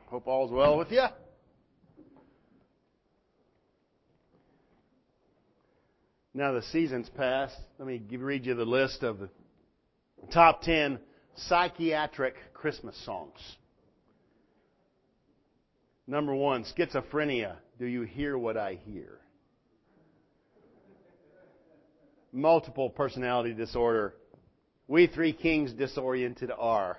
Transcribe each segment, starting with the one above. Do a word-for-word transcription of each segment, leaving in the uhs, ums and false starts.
Hope all's well with you. Now the season's passed. Let me give, read you the list of the top ten psychiatric Christmas songs. Number one, Schizophrenia. Do you hear what I hear? Multiple personality disorder. We Three Kings Disoriented Are.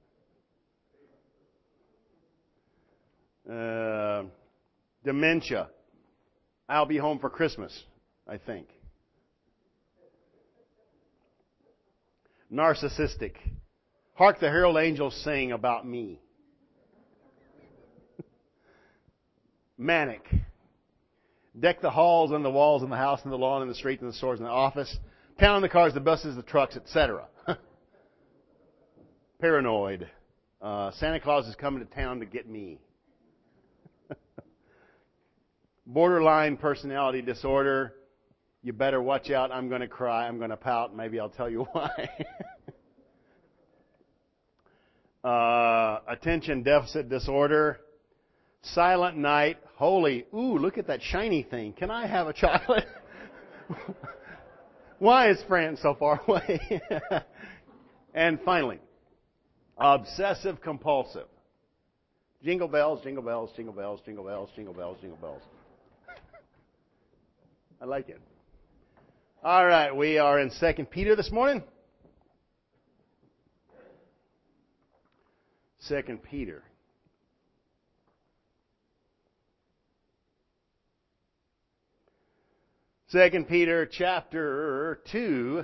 Uh, dementia. I'll Be Home for Christmas, I think. Narcissistic. Hark the Herald Angels Sing About Me. Manic. Deck the halls and the walls and the house and the lawn and the street and the stores and the office. Pound the cars, the buses, the trucks, et cetera. Paranoid. Uh, Santa Claus is coming to town to get me. Borderline personality disorder. You better watch out. I'm going to cry. I'm going to pout. Maybe I'll tell you why. uh, attention deficit disorder. Silent night. Holy. Ooh, look at that shiny thing. Can I have a chocolate? Why is France so far away? And finally, obsessive compulsive. Jingle bells, jingle bells, jingle bells, jingle bells, jingle bells, jingle bells. I like it. All right, we are in Second Peter this morning. Second Peter. Second Peter chapter two.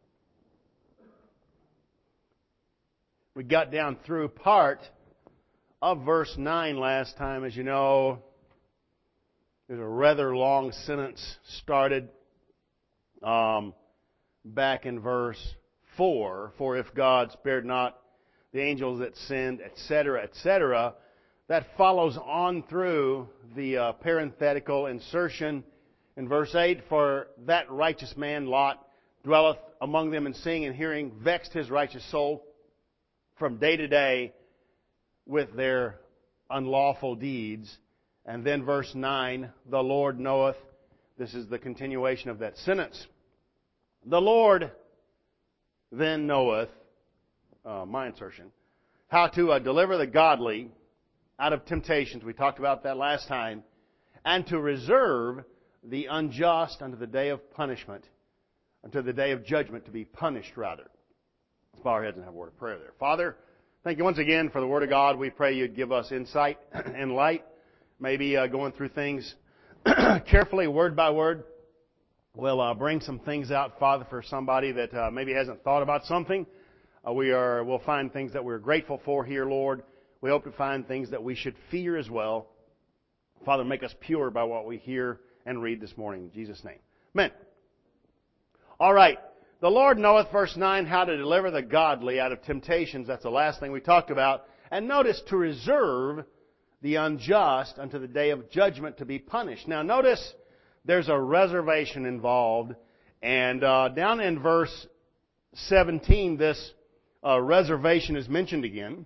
We got down through part of verse nine last time. As you know, there's a rather long sentence started um, back in verse four. For if God spared not the angels that sinned, et cetera, et cetera. That follows on through the uh, parenthetical insertion in verse eight. For that righteous man, Lot, dwelleth among them in seeing and hearing, vexed his righteous soul from day to day with their unlawful deeds. And then verse nine, the Lord knoweth. This is the continuation of that sentence. The Lord then knoweth, uh, my insertion, how to uh, deliver the godly out of temptations. We talked about that last time. And to reserve the unjust unto the day of punishment, unto the day of judgment, to be punished rather. Let's bow our heads and have a word of prayer there. Father, thank you once again for the Word of God. We pray you'd give us insight and light. Maybe uh, going through things carefully, word by word, will uh, bring some things out, Father, for somebody that uh, maybe hasn't thought about something. Uh, we are, we'll find things that we're grateful for here, Lord. We hope to find things that we should fear as well. Father, make us pure by what we hear and read this morning. In Jesus' name. Amen. All right. The Lord knoweth, verse nine, how to deliver the godly out of temptations. That's the last thing we talked about. And notice, to reserve the unjust unto the day of judgment, to be punished. Now notice, there's a reservation involved. And uh, down in verse seventeen, this uh, reservation is mentioned again.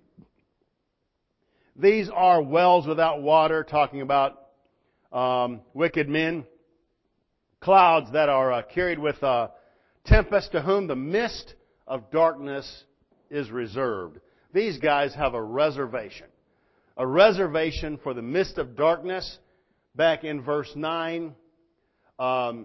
These are wells without water, talking about um, wicked men. Clouds that are uh, carried with uh, tempest, to whom the mist of darkness is reserved. These guys have a reservation. A reservation for the mist of darkness. Back in verse nine. Um,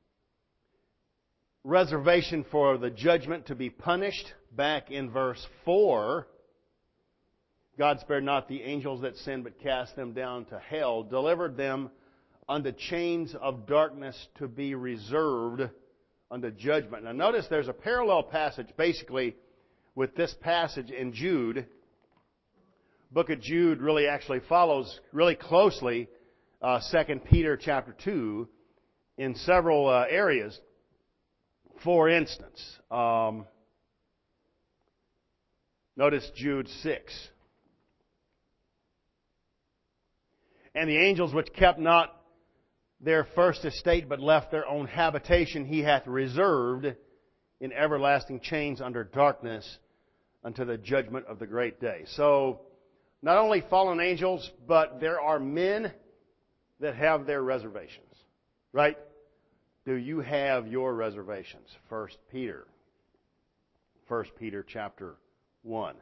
reservation for the judgment to be punished. Back in verse four. God spared not the angels that sinned, but cast them down to hell. Delivered them unto chains of darkness, to be reserved unto judgment. Now notice there's a parallel passage basically with this passage in Jude. Book of Jude really actually follows really closely uh, Second Peter chapter two in several uh, areas. For instance, um, notice Jude six. And the angels which kept not their first estate, but left their own habitation, he hath reserved in everlasting chains under darkness unto the judgment of the great day. So, not only fallen angels, but there are men that have their reservations. Right? Do you have your reservations? First Peter. First Peter chapter one.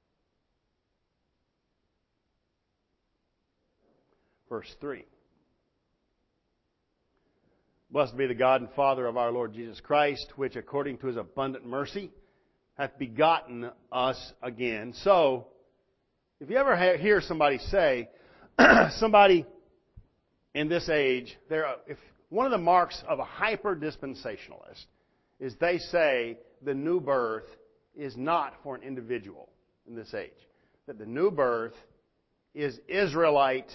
Verse three. Blessed be the God and Father of our Lord Jesus Christ, which according to His abundant mercy hath begotten us again. So, if you ever hear somebody say, somebody in this age, there, if one of the marks of a hyper-dispensationalist is they say the new birth is not for an individual in this age. That the new birth is Israelite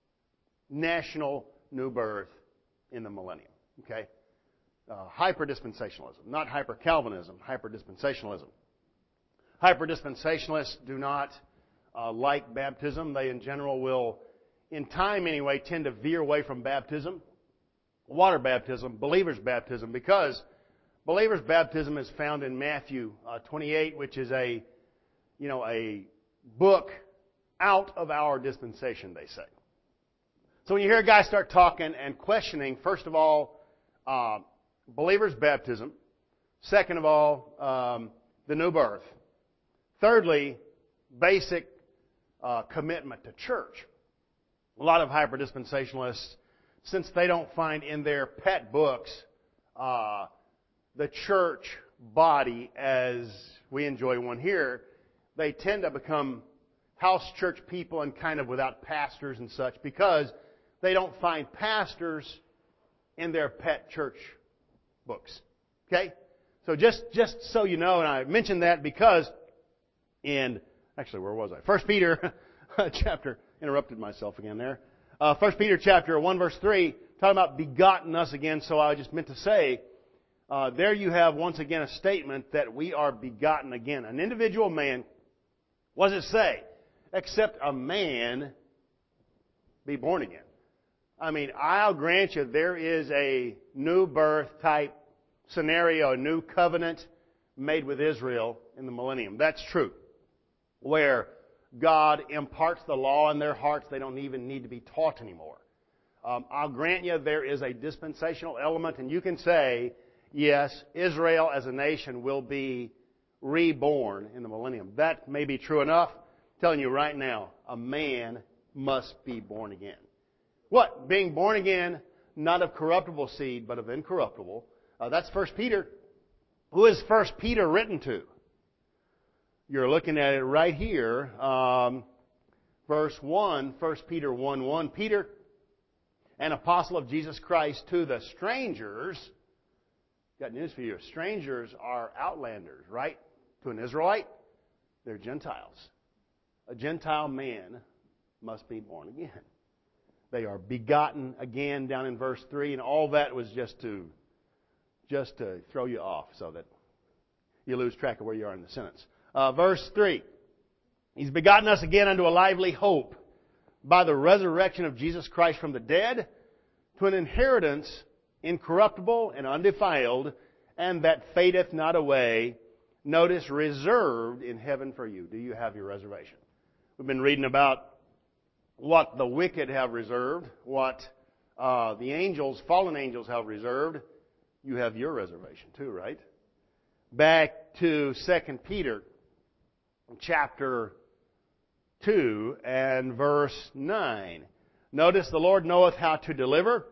national new birth in the millennium. Okay? Uh, hyper-dispensationalism, not hyper-Calvinism, hyper-dispensationalism. Hyper-dispensationalists do not uh, like baptism. They, in general, will, in time anyway, tend to veer away from baptism, water baptism, believer's baptism, because believer's baptism is found in Matthew uh, twenty-eight, which is a, you know, a book out of our dispensation, they say. So when you hear a guy start talking and questioning, first of all, uh, believer's baptism. Second of all, um, the new birth. Thirdly, basic uh, commitment to church. A lot of hyper-dispensationalists, since they don't find in their pet books uh, the church body as we enjoy one here, they tend to become house church people and kind of without pastors and such because they don't find pastors in their pet church books. Okay? So just, just so you know, and I mentioned that because in, actually where was I? First Peter chapter, interrupted myself again there. Uh, First Peter chapter one verse three, talking about begotten us again, so I just meant to say, uh, there you have once again a statement that we are begotten again. An individual man, what does it say? Except a man be born again. I mean, I'll grant you there is a new birth type scenario, a new covenant made with Israel in the millennium. That's true. Where God imparts the law in their hearts, they don't even need to be taught anymore. Um, I'll grant you there is a dispensational element, and you can say, yes, Israel as a nation will be reborn in the millennium. That may be true enough. I'm telling you right now, a man must be born again. What? Being born again, not of corruptible seed, but of incorruptible. Uh, that's First Peter. Who is First Peter written to? You're looking at it right here. Um, verse one, First Peter one one. Peter, an apostle of Jesus Christ, to the strangers. Got news for you. Strangers are outlanders, right? To an Israelite, they're Gentiles. A Gentile man must be born again. They are begotten again down in verse three, and all that was just to just to throw you off so that you lose track of where you are in the sentence. Uh, verse three. He's begotten us again unto a lively hope by the resurrection of Jesus Christ from the dead to an inheritance incorruptible and undefiled, and that fadeth not away. Notice, reserved in heaven for you. Do you have your reservation? We've been reading about what the wicked have reserved, what uh, the angels, fallen angels have reserved. You have your reservation too, right? Back to Second Peter chapter two and verse nine. Notice the Lord knoweth how to deliver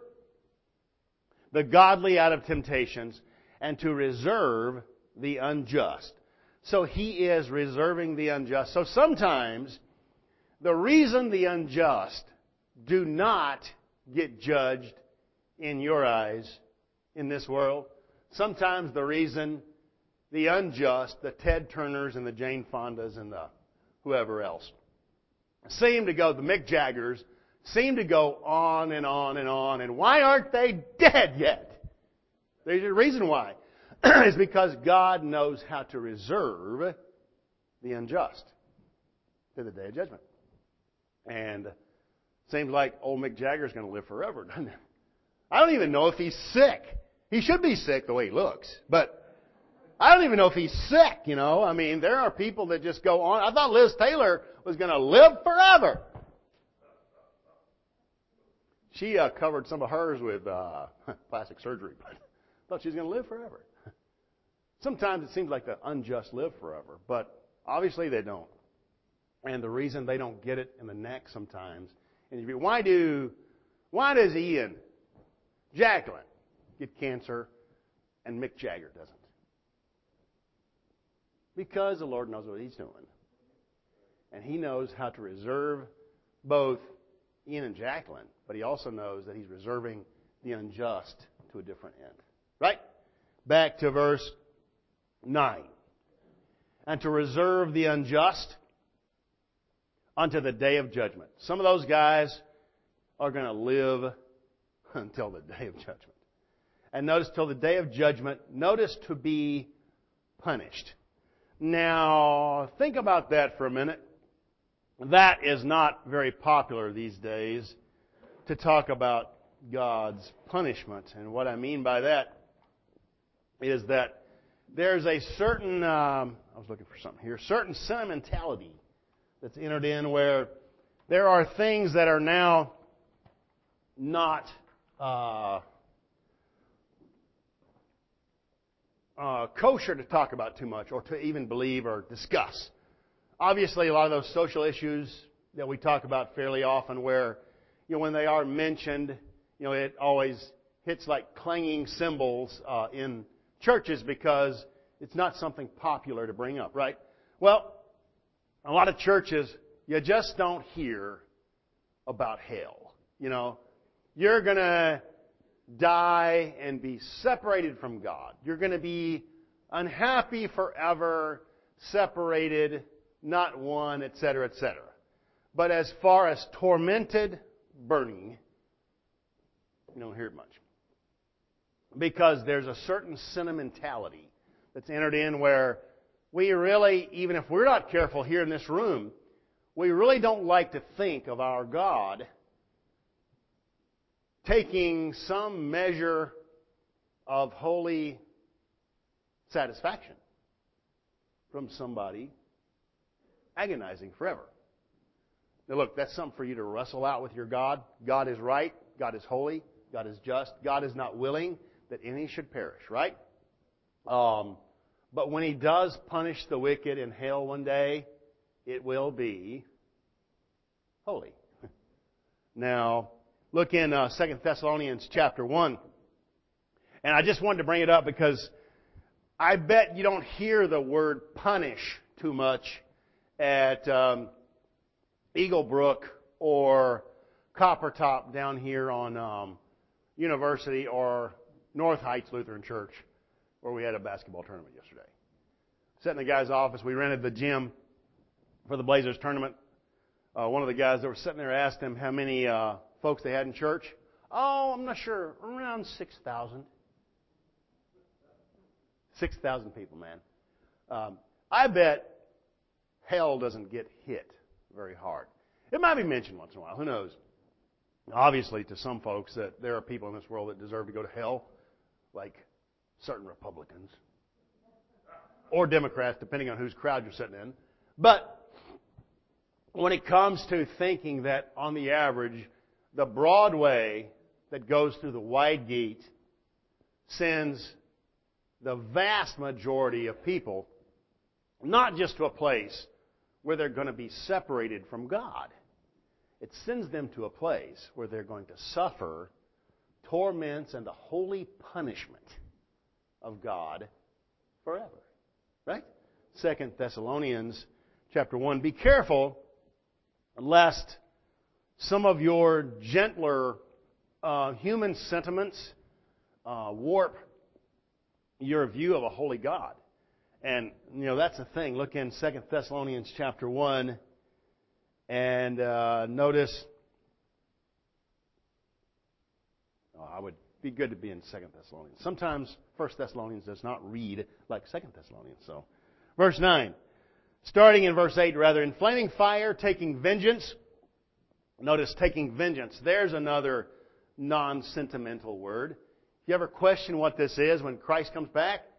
the godly out of temptations and to reserve the unjust. So He is reserving the unjust. So sometimes the reason the unjust do not get judged in your eyes in this world, sometimes the reason the unjust, the Ted Turners and the Jane Fondas and the whoever else, seem to go, the Mick Jaggers, seem to go on and on and on. And why aren't they dead yet? There's a reason why. It's because God knows how to reserve the unjust to the day of judgment. And it seems like old Mick Jagger's going to live forever, doesn't it? I don't even know if he's sick. He should be sick the way he looks. But I don't even know if he's sick, you know. I mean, there are people that just go on. I thought Liz Taylor was going to live forever. She uh, covered some of hers with uh, plastic surgery, but I thought she was going to live forever. Sometimes it seems like the unjust live forever, but obviously they don't. And the reason they don't get it in the neck sometimes, and you, why do, why does Ian, Jacqueline, get cancer, and Mick Jagger doesn't? Because the Lord knows what He's doing. And He knows how to reserve both Ian and Jacqueline, but He also knows that He's reserving the unjust to a different end. Right? Back to verse nine. And to reserve the unjust unto the day of judgment. Some of those guys are going to live until the day of judgment. And notice, till the day of judgment, notice to be punished. Now, think about that for a minute. That is not very popular these days, to talk about God's punishment. And what I mean by that is that there's a certain, um, I was looking for something here, certain sentimentality that's entered in where there are things that are now not uh, Uh, kosher to talk about too much or to even believe or discuss. Obviously, a lot of those social issues that we talk about fairly often where, you know, when they are mentioned, you know, it always hits like clanging cymbals uh, in churches because it's not something popular to bring up, right? Well, a lot of churches, you just don't hear about hell. You know, you're going to die and be separated from God. You're going to be unhappy forever, separated, not one, et cetera, et cetera. But as far as tormented, burning, you don't hear it much. Because there's a certain sentimentality that's entered in where we really, even if we're not careful here in this room, we really don't like to think of our God taking some measure of holy satisfaction from somebody agonizing forever. Now look, that's something for you to wrestle out with your God. God is right. God is holy. God is just. God is not willing that any should perish, right? Um, but when He does punish the wicked in hell one day, it will be holy. Now, look in uh, Second Thessalonians chapter one. And I just wanted to bring it up because I bet you don't hear the word punish too much at um, Eagle Brook or Copper Top down here on um, University or North Heights Lutheran Church where we had a basketball tournament yesterday. Sat in the guy's office. We rented the gym for the Blazers tournament. Uh, one of the guys that was sitting there asked him how many uh, folks they had in church. Oh, I'm not sure. Around six thousand. six thousand people, man. Um, I bet hell doesn't get hit very hard. It might be mentioned once in a while. Who knows? Obviously, to some folks, that there are people in this world that deserve to go to hell, like certain Republicans or Democrats, depending on whose crowd you're sitting in. But when it comes to thinking that on the average, the broad way that goes through the wide gate sends the vast majority of people not just to a place where they're going to be separated from God. It sends them to a place where they're going to suffer torments and the holy punishment of God forever. Right? Second Thessalonians chapter one. Be careful lest some of your gentler uh, human sentiments uh, warp your view of a holy God. And, you know, that's the thing. Look in Second Thessalonians chapter one and uh, notice, oh, I would be good to be in Second Thessalonians. Sometimes First Thessalonians does not read like Second Thessalonians. So, verse nine. Starting in verse eight, rather, in flaming fire, taking vengeance. Notice, taking vengeance. There's another non-sentimental word. If you ever question what this is when Christ comes back,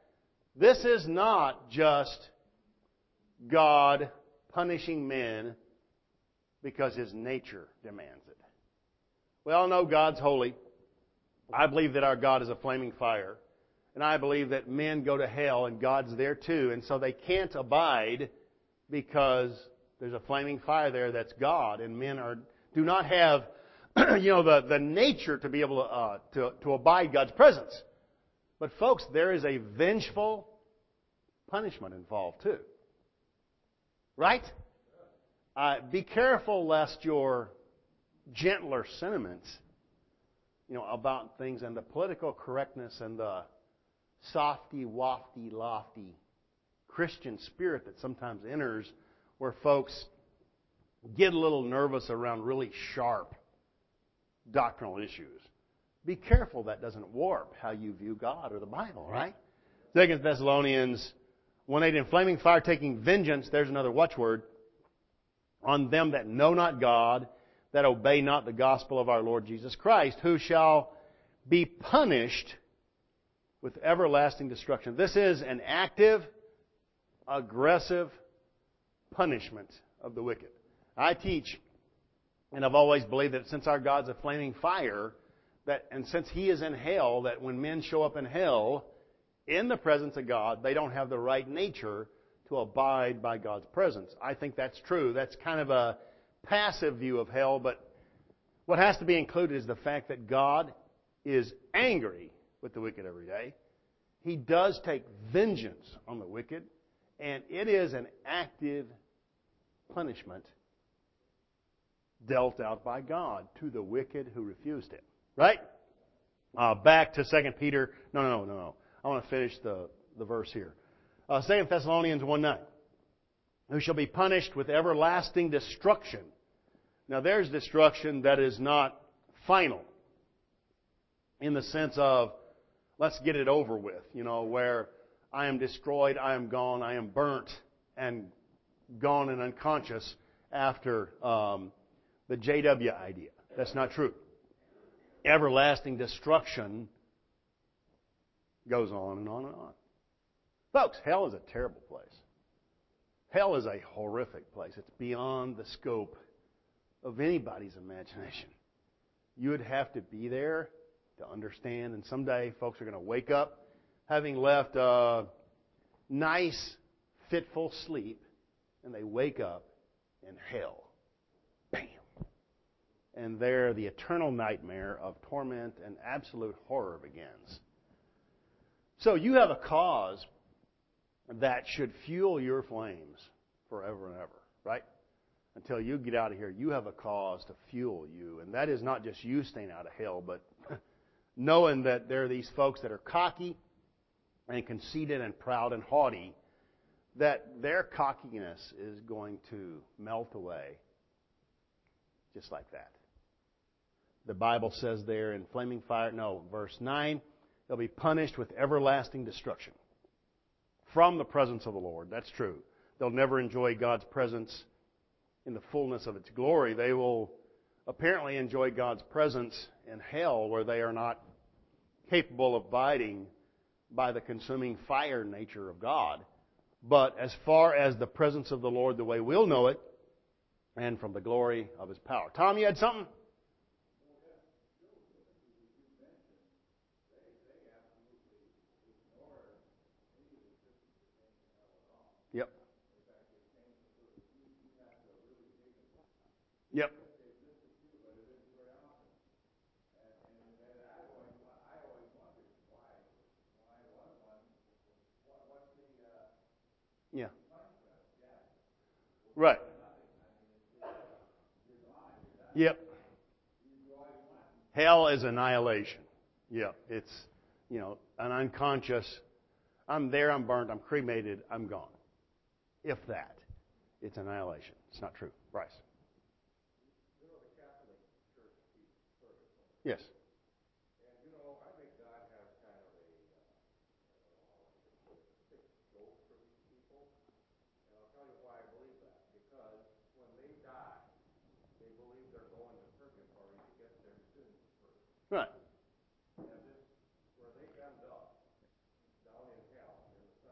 This is not just God punishing men because His nature demands it. We all know God's holy. I believe that our God is a flaming fire. And I believe that men go to hell and God's there too. And so they can't abide because there's a flaming fire there that's God. And men are do not have you know, the, the nature to be able to, uh, to, to abide God's presence. But folks, there is a vengeful punishment involved too. Right? Uh, be careful lest your gentler sentiments, you know, about things and the political correctness and the softy, wafty, lofty Christian spirit that sometimes enters where folks get a little nervous around really sharp doctrinal issues. Be careful that doesn't warp how you view God or the Bible, right? Second Thessalonians one eight, in flaming fire taking vengeance, there's another watchword, on them that know not God, that obey not the gospel of our Lord Jesus Christ, who shall be punished with everlasting destruction. This is an active, aggressive punishment of the wicked. I teach, and I've always believed that since our God's a flaming fire, that and since He is in hell, that when men show up in hell, in the presence of God, they don't have the right nature to abide by God's presence. I think that's true. That's kind of a passive view of hell, but what has to be included is the fact that God is angry with the wicked every day. He does take vengeance on the wicked, and it is an active punishment dealt out by God to the wicked who refused Him. Right? Uh, back to Second Peter. No, no, no, no. I want to finish the, the verse here. Uh, Second Thessalonians one nine. Who shall be punished with everlasting destruction. Now there's destruction that is not final. In the sense of, let's get it over with. You know, where I am destroyed, I am gone, I am burnt and gone and unconscious after um, the J W idea. That's not true. Everlasting destruction goes on and on and on. Folks, hell is a terrible place. Hell is a horrific place. It's beyond the scope of anybody's imagination. You would have to be there to understand, and someday folks are going to wake up having left a nice, fitful sleep, and they wake up in hell. Bam! And there the eternal nightmare of torment and absolute horror begins. So you have a cause that should fuel your flames forever and ever, right? Until you get out of here, you have a cause to fuel you. And that is not just you staying out of hell, but knowing that there are these folks that are cocky and conceited and proud and haughty, that their cockiness is going to melt away just like that. The Bible says there in flaming fire, no, verse nine, they'll be punished with everlasting destruction from the presence of the Lord. That's true. They'll never enjoy God's presence in the fullness of its glory. They will apparently enjoy God's presence in hell, where they are not capable of abiding by the consuming fire nature of God. But as far as the presence of the Lord, the way we'll know it, and from the glory of His power. Tom, you had something? Yep. Yep. Yeah. Right. Yep. Hell is annihilation. Yeah. It's, you know, an unconscious, I'm there, I'm burnt, I'm cremated, I'm gone. If that. It's annihilation. It's not true. Bryce. Yes. Right.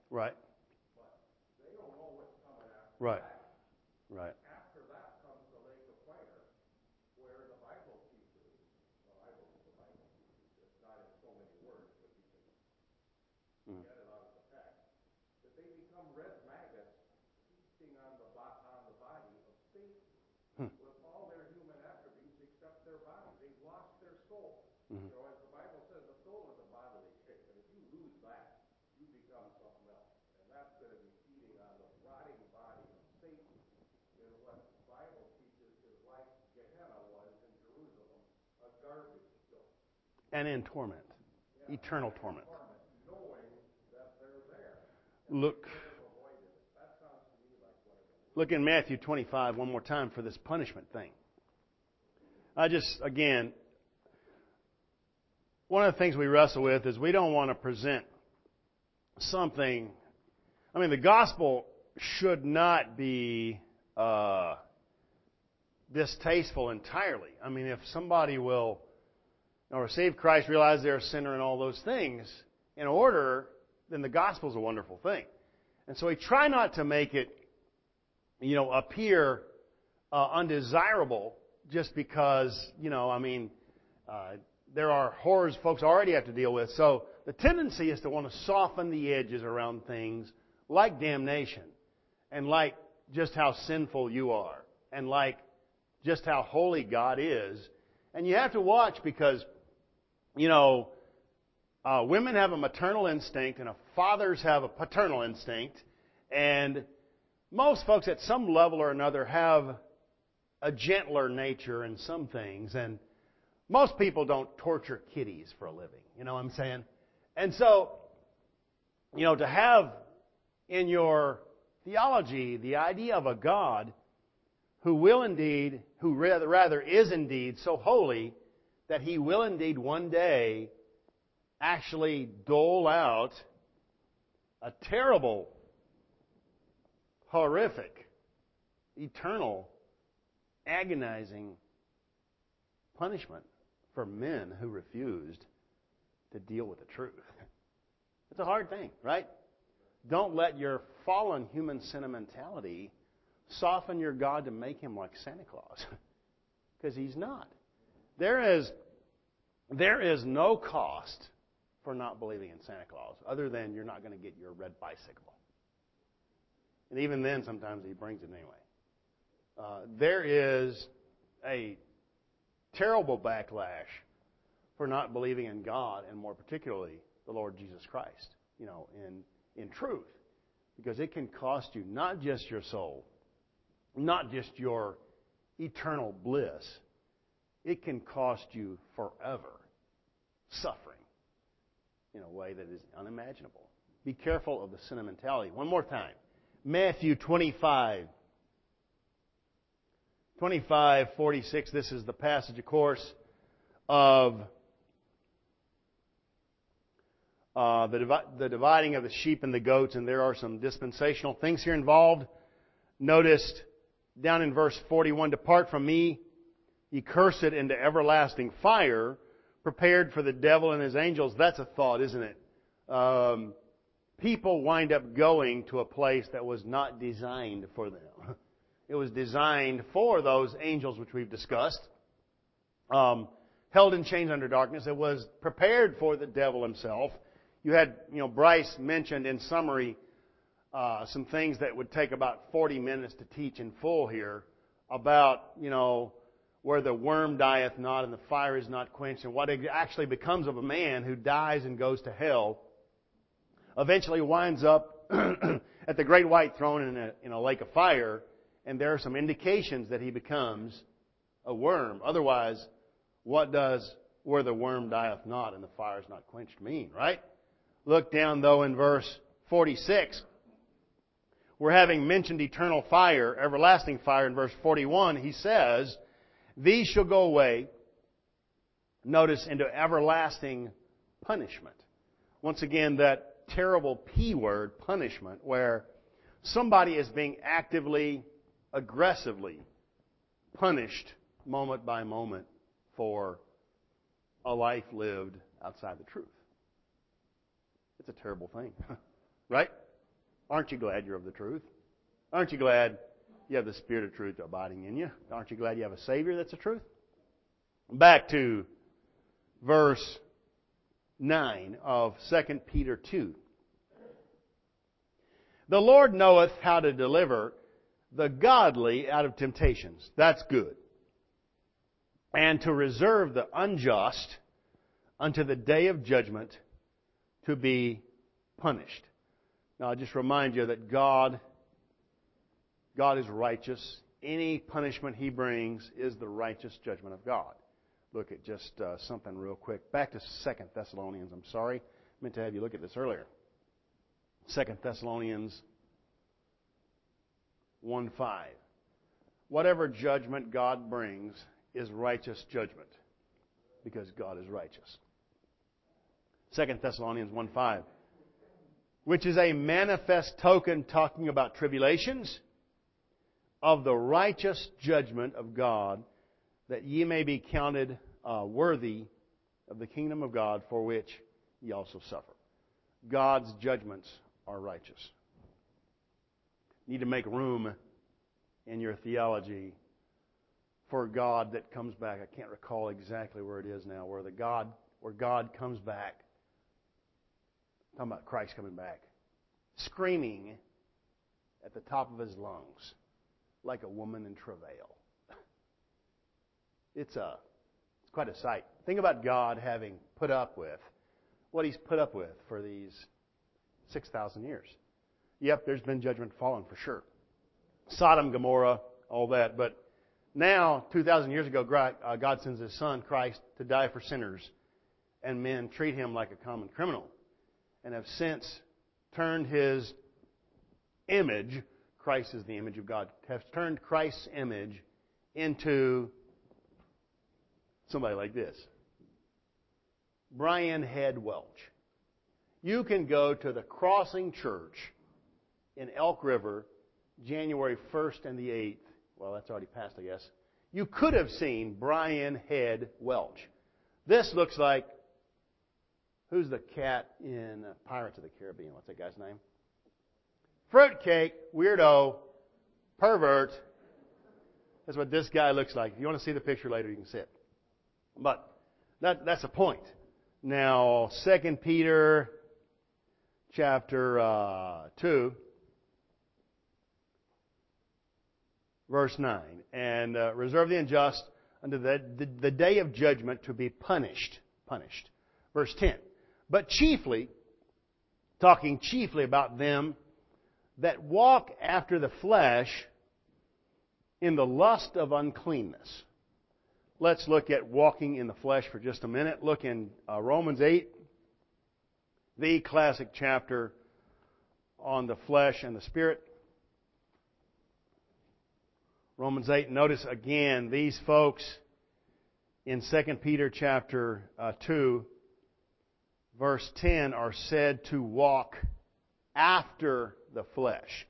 Right. But they don't know what's coming after Right. that. Right. After that comes the lake of fire, where the Bible teaches, well, I believe the Bible teaches, it's not in so many words, but you can Mm. get it out of the text, that they become red maggots feasting on the, bo- on the body of Satan Hmm. with all their human attributes except their body. They've lost their soul. Mm-hmm. You know, as the Bible says, the soul is a bodily shape, and if you lose that, you become something else. And that's going to be feeding on the rotting body of Satan, is what the Bible teaches is like Gehenna was in Jerusalem, a garbage dump. And in torment. Yeah, Eternal torment. torment, knowing that they're there. Look. That sounds to me like one of the Look in Matthew twenty-five one more time for this punishment thing. I just, again, one of the things we wrestle with is we don't want to present something. I mean, the gospel should not be uh, distasteful entirely. I mean, if somebody will you know, receive Christ, realize they're a sinner and all those things in order, then the gospel is a wonderful thing. And so we try not to make it, you know, appear uh, undesirable just because, you know, I mean, uh, there are horrors folks already have to deal with. So the tendency is to want to soften the edges around things like damnation and like just how sinful you are and like just how holy God is. And you have to watch because, you know, uh, women have a maternal instinct and fathers have a paternal instinct. And most folks at some level or another have a gentler nature in some things. And most people don't torture kitties for a living. You know what I'm saying? And so, you know, to have in your theology the idea of a God who will indeed, who rather, rather is indeed so holy that He will indeed one day actually dole out a terrible, horrific, eternal, agonizing punishment for men who refused to deal with the truth. It's a hard thing, right? Don't let your fallen human sentimentality soften your God to make Him like Santa Claus. Because He's not. There is, there is no cost for not believing in Santa Claus other than you're not going to get your red bicycle. And even then, sometimes He brings it anyway. Uh, there is a terrible backlash for not believing in God, and more particularly the Lord Jesus Christ, you know, in, in truth. Because it can cost you not just your soul, not just your eternal bliss, it can cost you forever suffering in a way that is unimaginable. Be careful of the sentimentality. One more time. Matthew twenty-five. twenty-five forty-six. This is the passage, of course, of uh, the, divi- the dividing of the sheep and the goats, and there are some dispensational things here involved. Noticed down in verse forty-one, "Depart from me, ye cursed, into everlasting fire, prepared for the devil and his angels." That's a thought, isn't it? Um, people wind up going to a place that was not designed for them. It was designed for those angels which we've discussed. Um, held in chains under darkness. It was prepared for the devil himself. You had, you know, Bryce mentioned in summary uh, some things that would take about forty minutes to teach in full here about, you know, where the worm dieth not and the fire is not quenched, and what actually becomes of a man who dies and goes to hell, eventually winds up at the great white throne in a, in a lake of fire, and there are some indications that he becomes a worm. Otherwise, what does where the worm dieth not and the fire is not quenched mean, right? Look down, though, in verse forty-six. We're having mentioned eternal fire, everlasting fire in verse forty-one. He says, "These shall go away," notice, "into everlasting punishment." Once again, that terrible P word, punishment, where somebody is being actively, aggressively punished moment by moment for a life lived outside the truth. It's a terrible thing, right? Aren't you glad you're of the truth? Aren't you glad you have the Spirit of truth abiding in you? Aren't you glad you have a Savior that's the truth? Back to verse nine of Second Peter two. The Lord knoweth how to deliver the godly out of temptations. That's good. And to reserve the unjust unto the day of judgment to be punished. Now, I'll just remind you that God, God is righteous. Any punishment He brings is the righteous judgment of God. Look at just uh, something real quick. Back to Second Thessalonians. I'm sorry. I meant to have you look at this earlier. Second Thessalonians one five. Whatever judgment God brings is righteous judgment because God is righteous. Second Thessalonians one five. Which is a manifest token talking about tribulations of the righteous judgment of God, that ye may be counted uh, worthy of the kingdom of God, for which ye also suffer. God's judgments are righteous. You need to make room in your theology for God that comes back. I can't recall exactly where it is now, where the God, where God comes back. I'm talking about Christ coming back, screaming at the top of His lungs like a woman in travail. It's a, it's quite a sight. Think about God having put up with what He's put up with for these six thousand years. Yep, there's been judgment fallen for sure. Sodom, Gomorrah, all that. But now, two thousand years ago, God sends His Son, Christ, to die for sinners. And men treat Him like a common criminal. And have since turned His image, Christ is the image of God, have turned Christ's image into somebody like this. Brian Head Welch. You can go to the Crossing Church in Elk River, January first and the eighth. Well, that's already passed, I guess. You could have seen Brian Head Welch. This looks like, who's the cat in Pirates of the Caribbean? What's that guy's name? Fruitcake, weirdo, pervert. That's what this guy looks like. If you want to see the picture later, you can see it. But that, that's the point. Now, Second Peter chapter uh, two, verse nine. And uh, reserve the unjust unto the, the, the day of judgment to be punished. Punished. Verse ten. But chiefly, talking chiefly about them that walk after the flesh in the lust of uncleanness. Let's look at walking in the flesh for just a minute. Look in uh, Romans eight, the classic chapter on the flesh and the spirit. Romans eight, notice again, these folks in Second Peter chapter uh, two, verse ten, are said to walk after the flesh.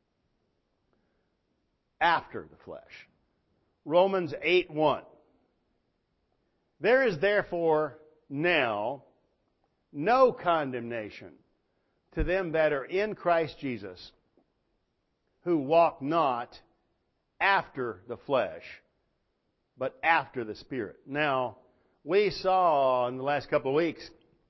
After the flesh. Romans eight one. There is therefore now no condemnation to them that are in Christ Jesus, who walk not after the flesh, but after the Spirit. Now, we saw in the last couple of weeks,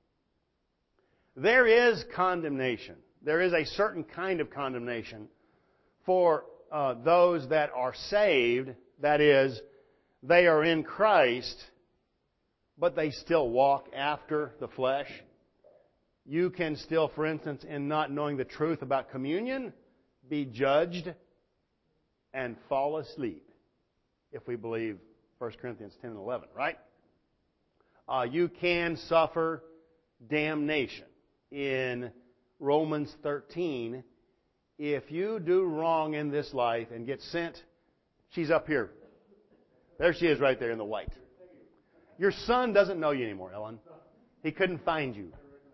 there is condemnation. There is a certain kind of condemnation for uh, those that are saved. That is, they are in Christ, but they still walk after the flesh. You can still, for instance, in not knowing the truth about communion, be judged and fall asleep, if we believe First Corinthians ten and eleven, right? Uh, you can suffer damnation in Romans thirteen if you do wrong in this life and get sent. She's up here. There she is right there in the white. Your son doesn't know you anymore, Ellen. He couldn't find you.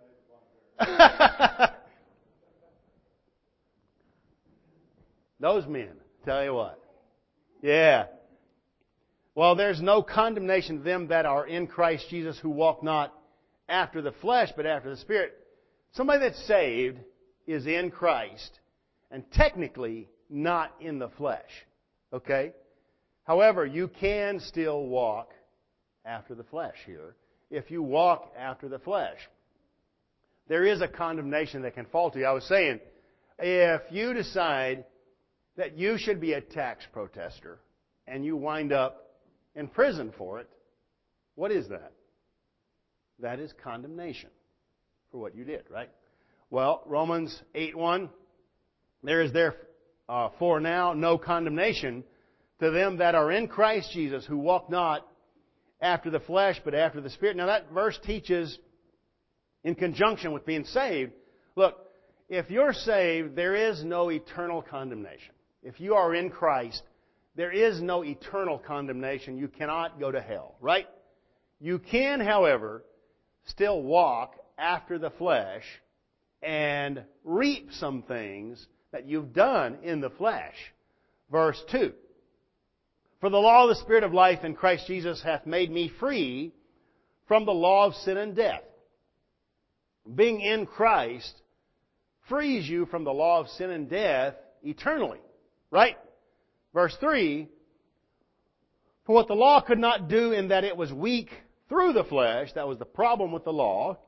Those men, tell you what. Yeah. Well, there's no condemnation to them that are in Christ Jesus, who walk not after the flesh, but after the Spirit. Somebody that's saved is in Christ, and technically not in the flesh. Okay? However, you can still walk after the flesh here. If you walk after the flesh, there is a condemnation that can fall to you. I was saying, if you decide that you should be a tax protester and you wind up in prison for it, what is that? That is condemnation for what you did, right? Well, Romans eight one, there is therefore now no condemnation to them that are in Christ Jesus, who walk not after the flesh, but after the Spirit. Now that verse teaches, in conjunction with being saved, look, if you're saved, there is no eternal condemnation. If you are in Christ, there is no eternal condemnation. You cannot go to hell, right? You can, however, still walk after the flesh and reap some things that you've done in the flesh. Verse two. For the law of the Spirit of life in Christ Jesus hath made me free from the law of sin and death. Being in Christ frees you from the law of sin and death eternally. Right? Verse three. For what the law could not do in that it was weak through the flesh, that was the problem with the law,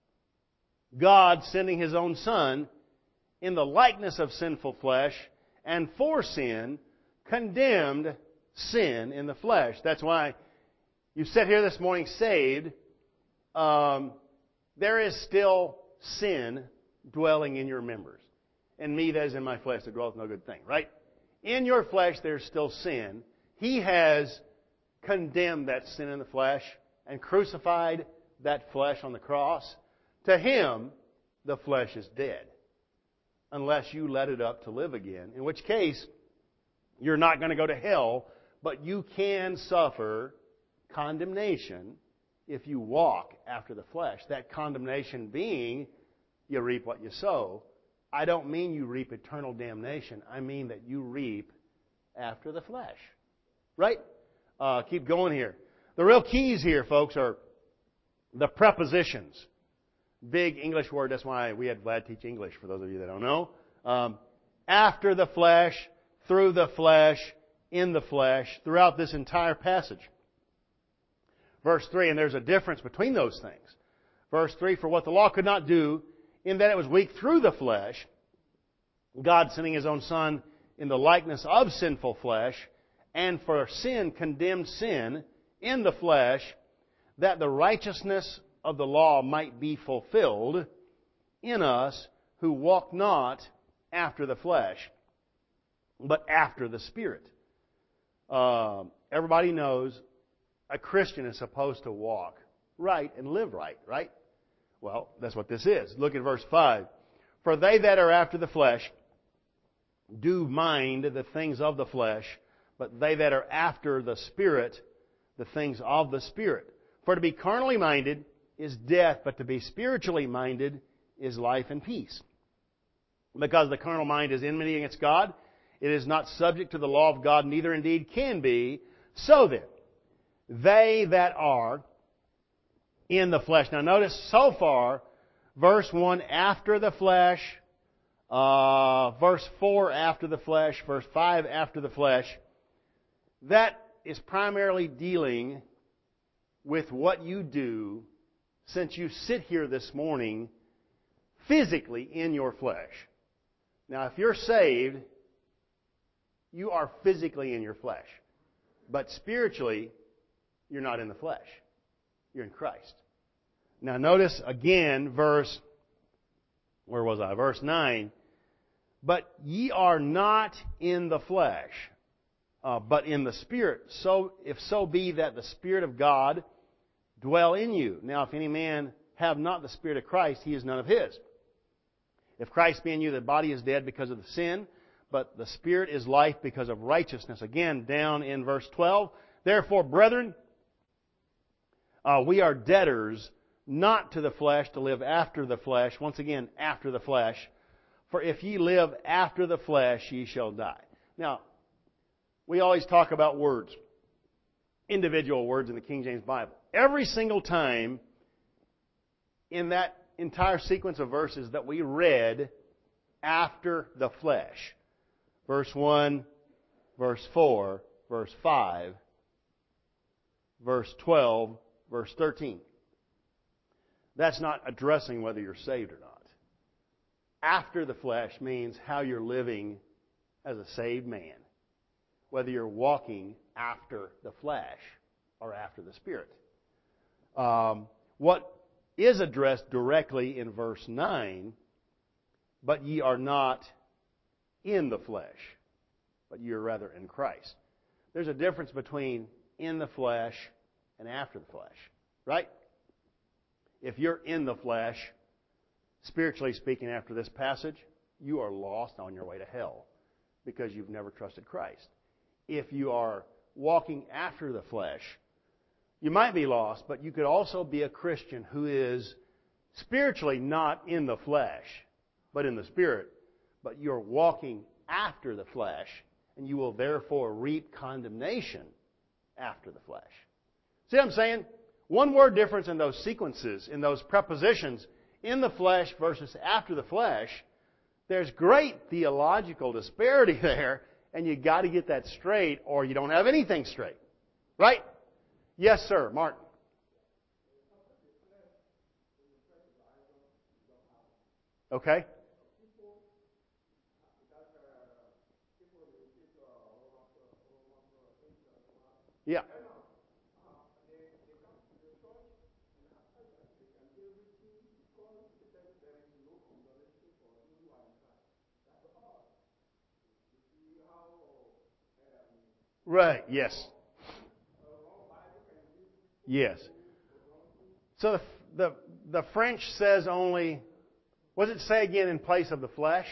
God sending His own Son in the likeness of sinful flesh, and for sin, condemned sin in the flesh. That's why you sit here this morning saved. Um, there is still sin dwelling in your members. And me that is in my flesh that dwelleth no good thing. Right? In your flesh there's still sin. He has condemned that sin in the flesh and crucified that flesh on the cross. To Him, the flesh is dead. Unless you let it up to live again. In which case, you're not going to go to hell, but you can suffer condemnation if you walk after the flesh. That condemnation being, you reap what you sow. I don't mean you reap eternal damnation. I mean that you reap after the flesh. Right? Uh, keep going here. The real keys here, folks, are the prepositions. Big English word. That's why we had Vlad teach English, for those of you that don't know. Um, after the flesh, through the flesh, in the flesh, throughout this entire passage. Verse three, and there's a difference between those things. Verse three, for what the law could not do, in that it was weak through the flesh, God sending His own Son in the likeness of sinful flesh, and for sin condemned sin in the flesh, that the righteousness of the law might be fulfilled in us who walk not after the flesh, but after the Spirit. Uh, everybody knows a Christian is supposed to walk right and live right, right? Well, that's what this is. Look at verse five. For they that are after the flesh do mind the things of the flesh, but they that are after the Spirit, the things of the Spirit. For to be carnally minded is death, but to be spiritually minded is life and peace. Because the carnal mind is enmity against God, it is not subject to the law of God, neither indeed can be. So then, they that are in the flesh. Now notice so far, verse one, after the flesh, uh, verse four, after the flesh, verse five, after the flesh. That is primarily dealing with what you do since you sit here this morning physically in your flesh. Now, if you're saved, you are physically in your flesh. But spiritually, you're not in the flesh. You're in Christ. Now, notice again, verse, where was I? Verse nine. But ye are not in the flesh, uh, but in the Spirit. So, if so be that the Spirit of God dwell in you. Now, if any man have not the Spirit of Christ, he is none of his. If Christ be in you, the body is dead because of the sin, but the Spirit is life because of righteousness. Again, down in verse twelve. Therefore, brethren, uh, we are debtors not to the flesh to live after the flesh. Once again, after the flesh. For if ye live after the flesh, ye shall die. Now, we always talk about words. Individual words in the King James Bible. Every single time in that entire sequence of verses that we read, after the flesh. Verse one, verse four, verse five, verse twelve, verse thirteen. That's not addressing whether you're saved or not. After the flesh means how you're living as a saved man. Whether you're walking after the flesh or after the Spirit. Um, what is addressed directly in verse nine, but ye are not in the flesh, but ye are rather in Christ. There's a difference between in the flesh and after the flesh, right? If you're in the flesh, spiritually speaking after this passage, you are lost on your way to hell because you've never trusted Christ. If you are walking after the flesh, you might be lost, but you could also be a Christian who is spiritually not in the flesh, but in the Spirit. But you're walking after the flesh, and you will therefore reap condemnation after the flesh. See what I'm saying? One word difference in those sequences, in those prepositions, in the flesh versus after the flesh. There's great theological disparity there, and you got to get that straight, or you don't have anything straight. Right? Yes, sir. Martin. Okay. Yeah. Right. Yes. Yes. So the, the the French says only. What does it say again in place of the flesh?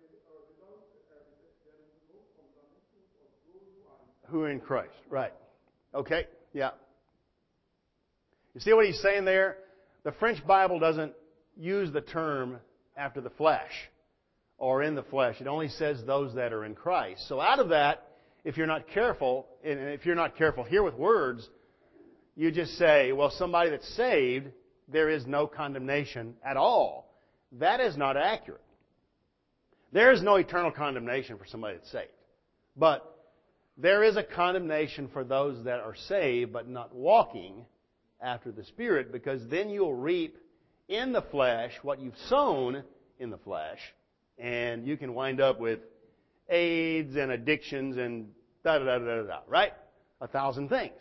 Who are in Christ. Right. Okay. Yeah. You see what he's saying there? The French Bible doesn't use the term after the flesh or in the flesh. It only says those that are in Christ. So out of that, if you're not careful, and if you're not careful here with words, you just say, well, somebody that's saved, there is no condemnation at all. That is not accurate. There is no eternal condemnation for somebody that's saved. But there is a condemnation for those that are saved but not walking after the Spirit, because then you'll reap in the flesh what you've sown in the flesh, and you can wind up with AIDS and addictions and da da da da da, right? A thousand things.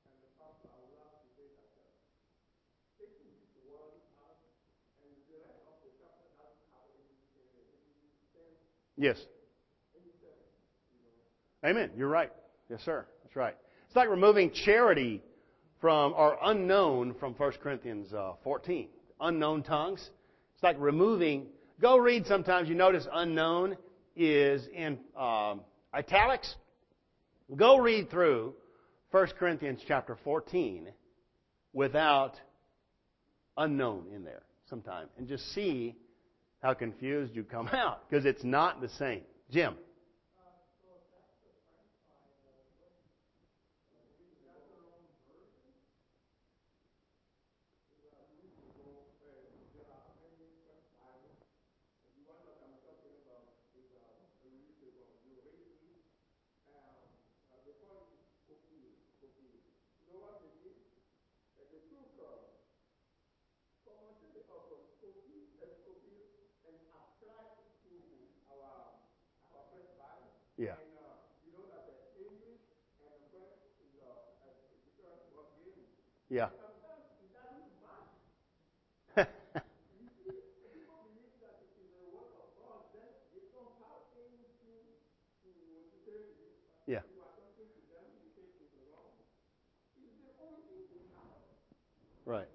Yes. Amen. You're right. Yes, sir. That's right. It's like removing charity from, or unknown from First Corinthians uh, fourteen. Unknown tongues. It's like removing, go read sometimes, you notice unknown is in um, italics. Go read through First Corinthians chapter fourteen without unknown in there sometime, and just see how confused you come out, because it's not the same. Jim. Yeah. Yeah. Yeah. Right.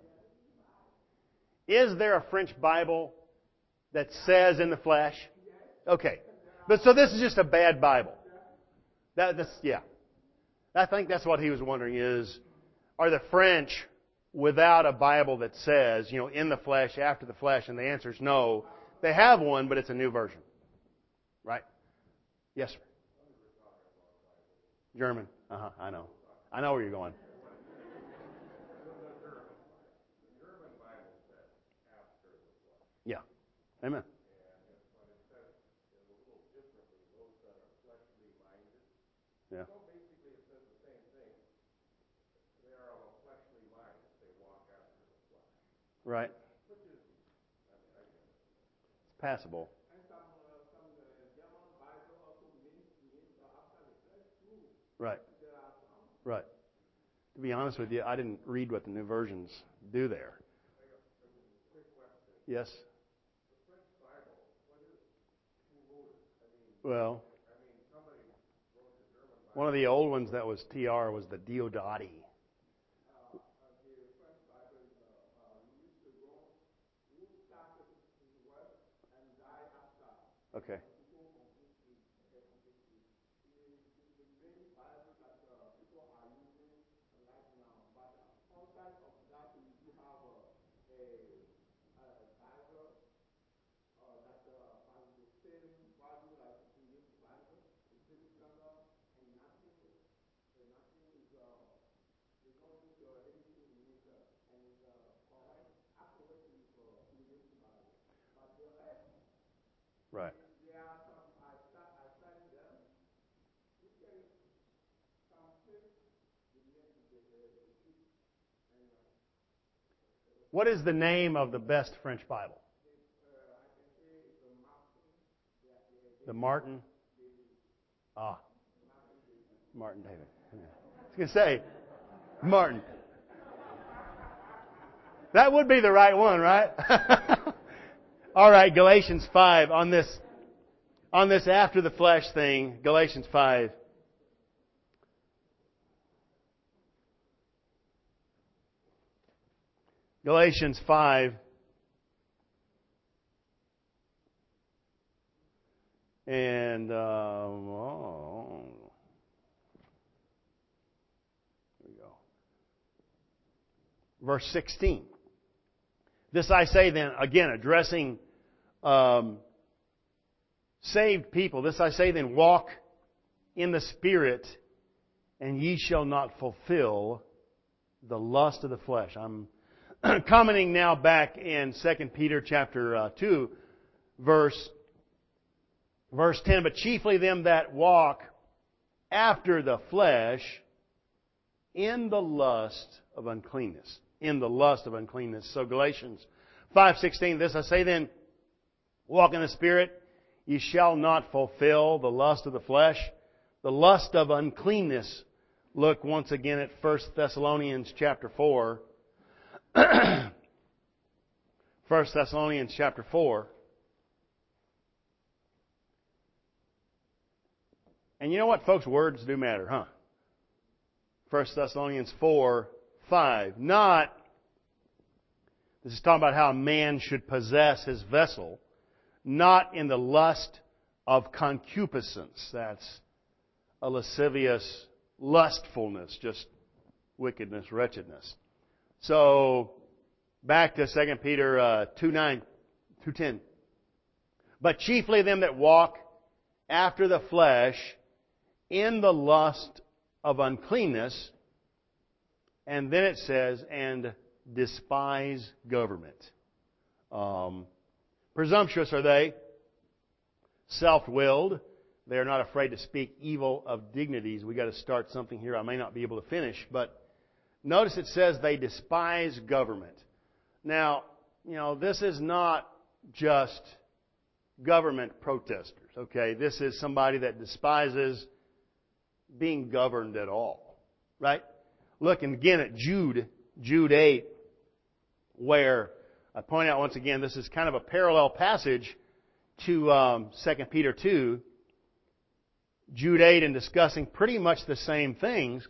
Is there a French Bible that says in the flesh? Okay. But so this is just a bad Bible. That, that's, yeah. I think that's what he was wondering is, are the French without a Bible that says, you know, in the flesh, after the flesh? And the answer is no. They have one, but it's a new version. Right? Yes, sir. German. Uh-huh. I know. I know where you're going. Yeah. Amen. Right. It's passable. Right. Right. To be honest with you, I didn't read what the new versions do there. Yes? Well, one of the old ones that was T R was the Diodati. Okay. Right. What is the name of the best French Bible? The Martin? Ah. Martin David. I was going to say, Martin. That would be the right one, right? All right, Galatians five on this on this after the flesh thing, Galatians five. Galatians five. And um, oh, here we go. Verse sixteen. This I say then, again, addressing um, saved people. This I say then, walk in the Spirit, and ye shall not fulfill the lust of the flesh. I'm commenting now back in Second Peter chapter uh, two, verse verse ten. But chiefly them that walk after the flesh in the lust of uncleanness. In the lust of uncleanness. So Galatians five sixteen, this I say then, walk in the Spirit, ye shall not fulfill the lust of the flesh. The lust of uncleanness. Look once again at First Thessalonians chapter four. First Thessalonians chapter four. And you know what, folks? Words do matter, huh? First Thessalonians four five. Not, this is talking about how a man should possess his vessel, not in the lust of concupiscence. That's a lascivious lustfulness, just wickedness, wretchedness. So, back to Second Peter uh, two nine, two ten. But chiefly them that walk after the flesh in the lust of uncleanness. And then it says, and despise government. Um, presumptuous are they, self-willed. They are not afraid to speak evil of dignities. We've got to start something here. I may not be able to finish, but notice it says they despise government. Now, you know, this is not just government protesters, okay? This is somebody that despises being governed at all, right? Looking again at Jude, Jude eight, where I point out once again, this is kind of a parallel passage to um, Second Peter two. Jude eight, in discussing pretty much the same things,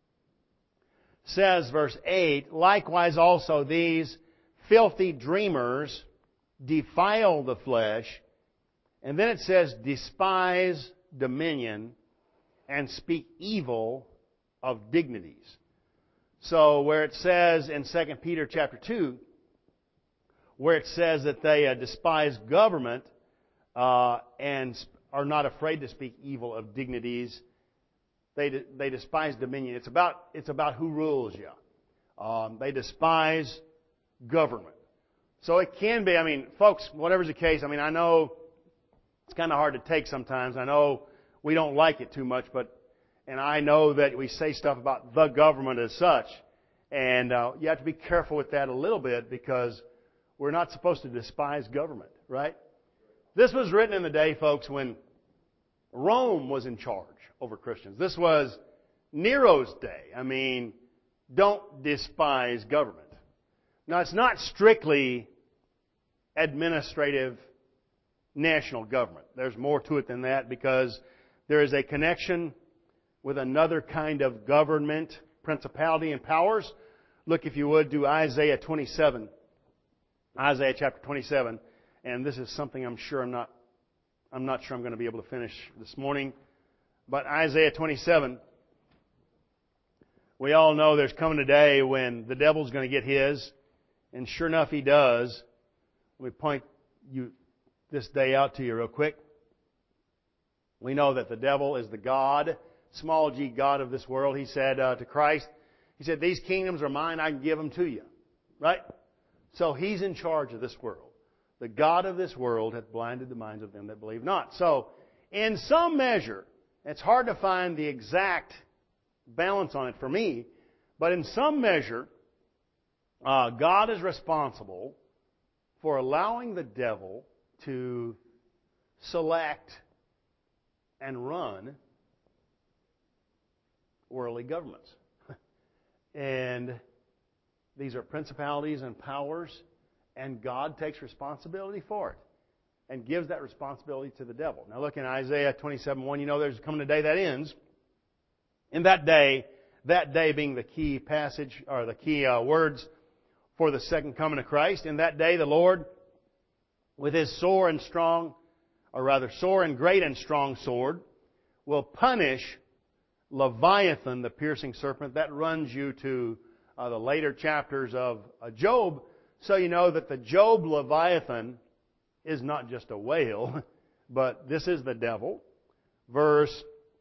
says, verse eight, likewise also these filthy dreamers defile the flesh. And then it says, despise dominion and speak evil of dignities. So where it says in Second Peter chapter two, where it says that they uh, despise government uh, and are not afraid to speak evil of dignities, they they despise dominion. It's about it's about who rules you. Um, they despise government. So it can be. I mean, folks, whatever's the case. I mean, I know it's kind of hard to take sometimes. I know we don't like it too much, but and I know that we say stuff about the government as such, And uh, you have to be careful with that a little bit because we're not supposed to despise government, right? This was written in the day, folks, when Rome was in charge over Christians. This was Nero's day. I mean, don't despise government. Now, it's not strictly administrative national government. There's more to it than that because there is a connection with another kind of government, principality and powers. Look, if you would, to Isaiah twenty-seven. Isaiah chapter twenty-seven. And this is something I'm sure I'm not, I'm not sure I'm going to be able to finish this morning. But Isaiah twenty-seven, we all know there's coming a day when the devil's going to get his. And sure enough, he does. Let me point you this day out to you real quick. We know that the devil is the God, small g, God of this world. He said uh, to Christ, He said, these kingdoms are mine, I can give them to you. Right? So He's in charge of this world. The God of this world hath blinded the minds of them that believe not. So, in some measure, it's hard to find the exact balance on it for me, but in some measure, uh, God is responsible for allowing the devil to select and run worldly governments. And these are principalities and powers, and God takes responsibility for it and gives that responsibility to the devil. Now look in Isaiah twenty-seven one, you know there's coming a day that ends. In that day, that day being the key passage, or the key uh, words for the second coming of Christ. In that day, the Lord, with His sore and strong, or rather sore and great and strong sword, will punish Leviathan, the piercing serpent. That runs you to uh, the later chapters of uh, Job. So you know that the Job Leviathan is not just a whale, but this is the devil. Verse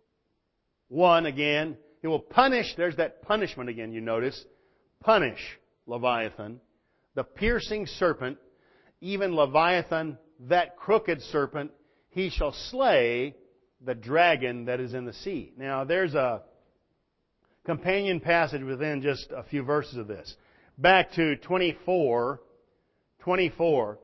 one again, He will punish, there's that punishment again, you notice. Punish Leviathan, the piercing serpent, even Leviathan, that crooked serpent, He shall slay the dragon that is in the sea. Now, there's a companion passage within just a few verses of this. Back to twenty-four, twenty-four,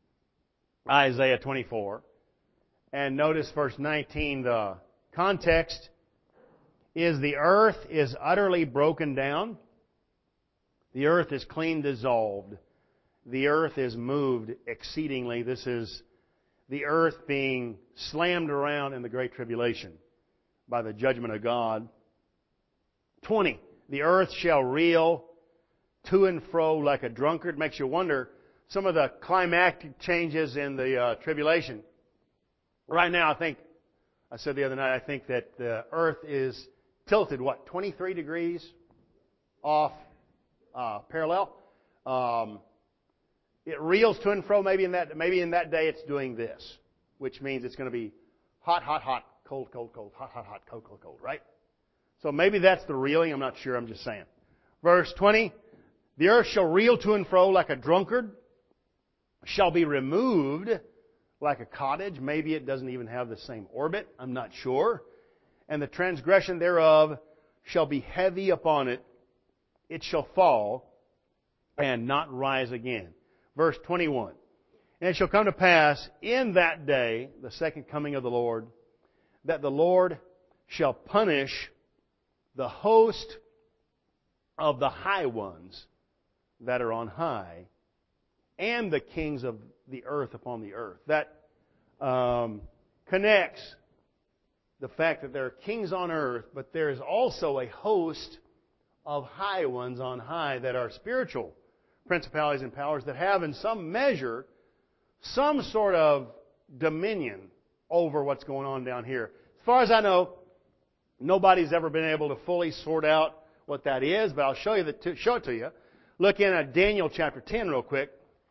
Isaiah twenty-four, and notice verse nineteen, the context is the earth is utterly broken down. The earth is clean dissolved. The earth is moved exceedingly. This is the earth being slammed around in the Great Tribulation by the judgment of God. twenty. The earth shall reel to and fro like a drunkard. Makes you wonder some of the climactic changes in the uh, tribulation. Right now, I think, I said the other night, I think that the earth is tilted, what, twenty-three degrees off uh, parallel. Um, It reels to and fro. Maybe in that maybe in that day it's doing this, which means it's going to be hot, hot, hot, cold, cold, cold, hot, hot, hot, cold, cold, cold, right? So maybe that's the reeling. I'm not sure. I'm just saying. Verse twenty, the earth shall reel to and fro like a drunkard, shall be removed like a cottage. Maybe it doesn't even have the same orbit. I'm not sure. And the transgression thereof shall be heavy upon it. It shall fall and not rise again. Verse twenty-one, and it shall come to pass in that day, the second coming of the Lord, that the Lord shall punish the host of the high ones that are on high, and the kings of the earth upon the earth. That um, connects the fact that there are kings on earth, but there is also a host of high ones on high that are spiritual principalities and powers that have in some measure some sort of dominion over what's going on down here. As far as I know, nobody's ever been able to fully sort out what that is, but I'll show you the, show it to you. Look in at Daniel chapter ten real quick.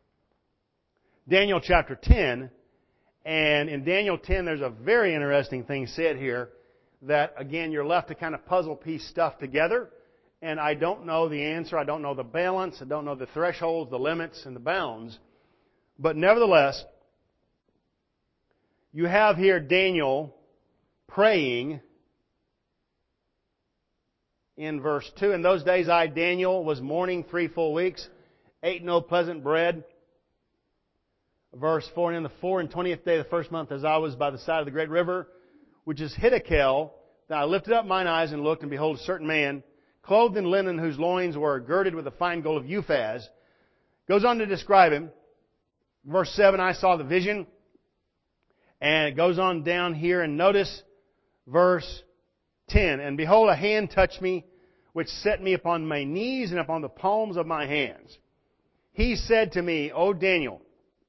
Daniel chapter ten, and in Daniel ten there's a very interesting thing said here that, again, you're left to kind of puzzle piece stuff together. And I don't know the answer. I don't know the balance. I don't know the thresholds, the limits, and the bounds. But nevertheless, you have here Daniel praying in verse two. In those days I, Daniel, was mourning three full weeks, ate no pleasant bread. Verse four, and in the four and twentieth day of the first month, as I was by the side of the great river, which is Hiddekel, then I lifted up mine eyes and looked, and behold, a certain man, clothed in linen, whose loins were girded with the fine gold of Uphaz. Goes on to describe him. Verse seven, I saw the vision. And it goes on down here, and notice verse ten. And behold, a hand touched me, which set me upon my knees and upon the palms of my hands. He said to me, O Daniel,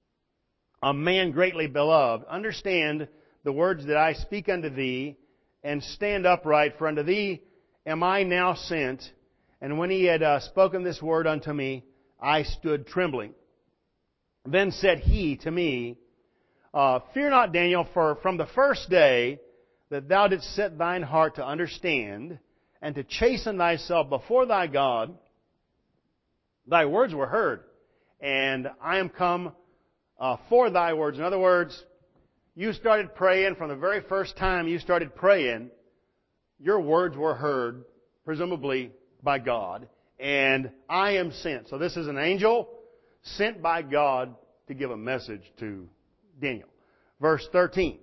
a man greatly beloved, understand the words that I speak unto thee, and stand upright, for unto thee am I now sent. And when he had uh, spoken this word unto me, I stood trembling. Then said he to me, uh, Fear not, Daniel, for from the first day that thou didst set thine heart to understand, and to chasten thyself before thy God, thy words were heard, and I am come uh, for thy words. In other words, you started praying from the very first time you started praying, your words were heard, presumably by God, and I am sent. So this is an angel sent by God to give a message to Daniel. Verse thirteen.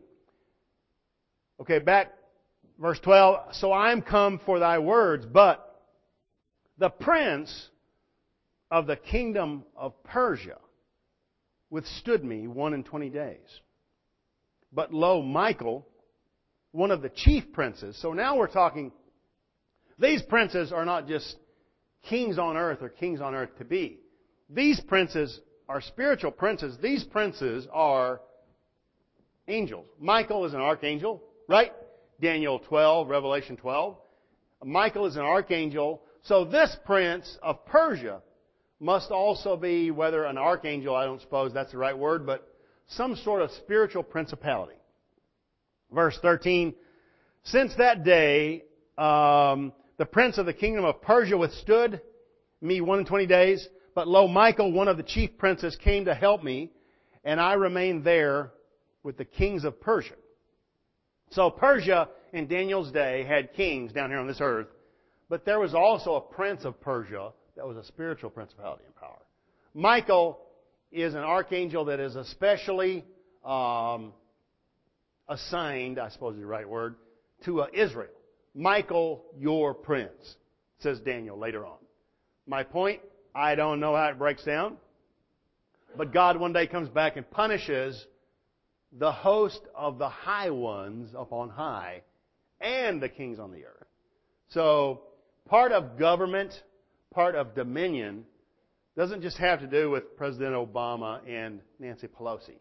Okay, back, verse twelve. So I am come for thy words, but the prince of the kingdom of Persia withstood me one and twenty days. But lo, Michael, one of the chief princes. So now we're talking, these princes are not just kings on earth or kings on earth to be. These princes are spiritual princes. These princes are angels. Michael is an archangel, right? Daniel twelve, Revelation twelve. Michael is an archangel. So this prince of Persia must also be, whether an archangel, I don't suppose that's the right word, but some sort of spiritual principality. Verse thirteen, since that day, um, the prince of the kingdom of Persia withstood me one and twenty days, but lo, Michael, one of the chief princes, came to help me, and I remained there with the kings of Persia. So Persia in Daniel's day had kings down here on this earth, but there was also a prince of Persia that was a spiritual principality and power. Michael is an archangel that is especially um, assigned, I suppose is the right word, to uh, Israel. Michael, your prince, says Daniel later on. My point, I don't know how it breaks down, but God one day comes back and punishes the host of the high ones up on high and the kings on the earth. So part of government, part of dominion, doesn't just have to do with President Obama and Nancy Pelosi.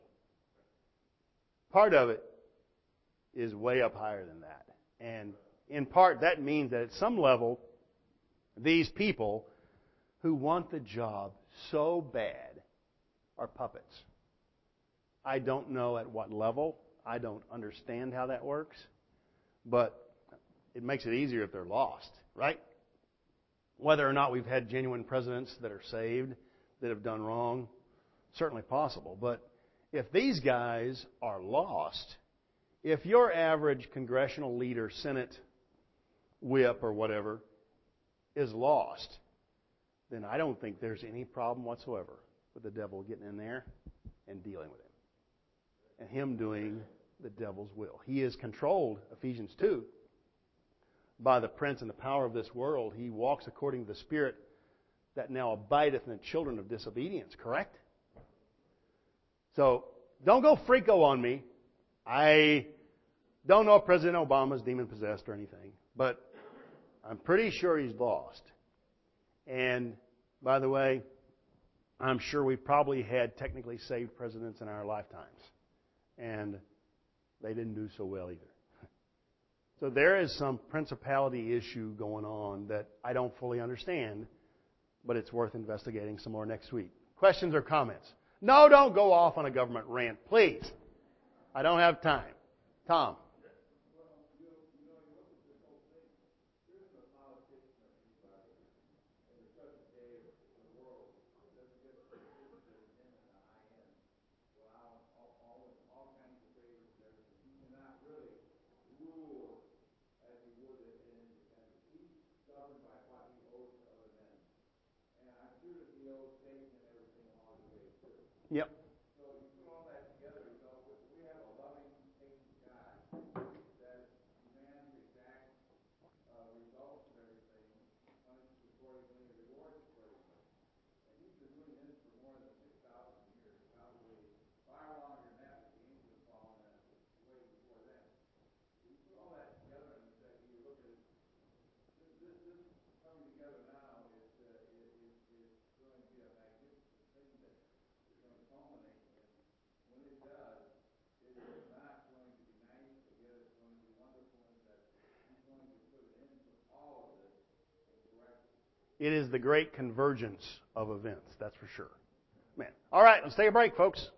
Part of it is way up higher than that. And in part, that means that at some level, these people who want the job so bad are puppets. I don't know at what level. I don't understand how that works. But it makes it easier if they're lost, right? Whether or not we've had genuine presidents that are saved, that have done wrong, certainly possible. But if these guys are lost, if your average congressional leader, Senate whip or whatever, is lost, then I don't think there's any problem whatsoever with the devil getting in there and dealing with him. And him doing the devil's will. He is controlled, Ephesians two, by the prince and the power of this world. He walks according to the Spirit that now abideth in the children of disobedience, correct? So, don't go freako on me. I don't know if President Obama's demon-possessed or anything, but I'm pretty sure he's lost. And, by the way, I'm sure we've probably had technically saved presidents in our lifetimes. And they didn't do so well either. So there is some principality issue going on that I don't fully understand, but it's worth investigating some more next week. Questions or comments? No, don't go off on a government rant, please. I don't have time. Tom. knows Satan and everything along the way too. Yep. So you put all that together, you know, we have a loving, patient God that demands exact uh, results of everything, punishes accordingly, and rewards accordingly. And he's been doing this for more than six thousand years, probably far longer than that, with the angels fallen and way before then. You put all that together and say, you look at this, this, this coming together now is, uh, is, is, is going to be a magnificent thing that is going to culminate in. When it does, it is not going to be nice, but yet it's going to be wonderful in that he's going to put an end to all of this and correct it. It is the great convergence of events, that's for sure. Man. All right, let's take a break, folks.